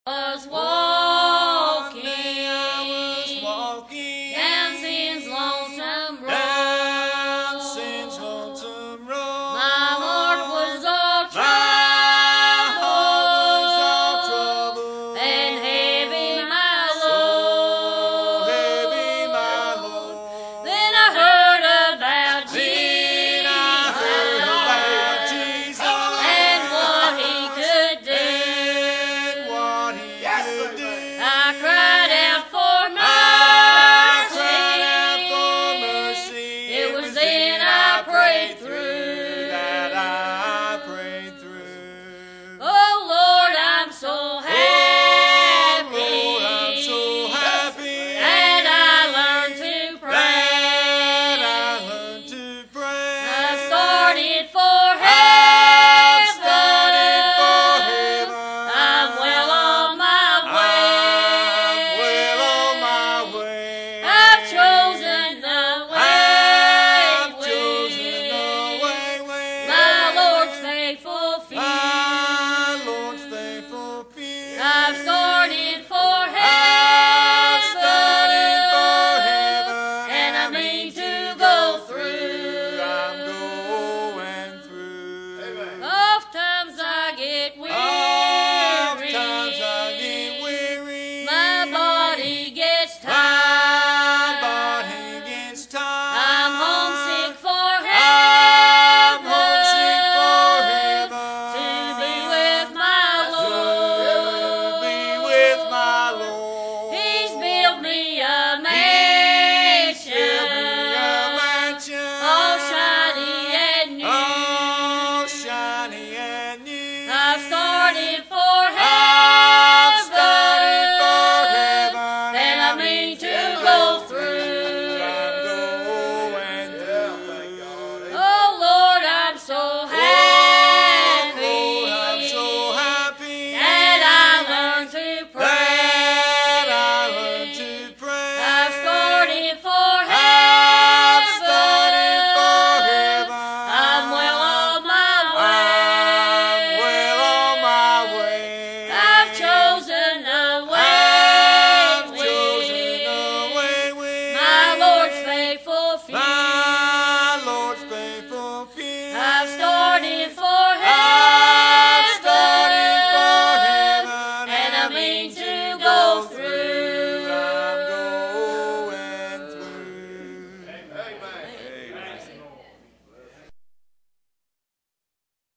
was walking down sin's lonesome road. My Lord was all troubled and heavy my load. Then I heard about Jesus and what He could do. I cried out for mercy. It was then I prayed through. Oh Lord, I'm so happy. And I learned to pray. I started for heaven. I'm well on my way. I've chosen the way. My Lord's faithful feet. I've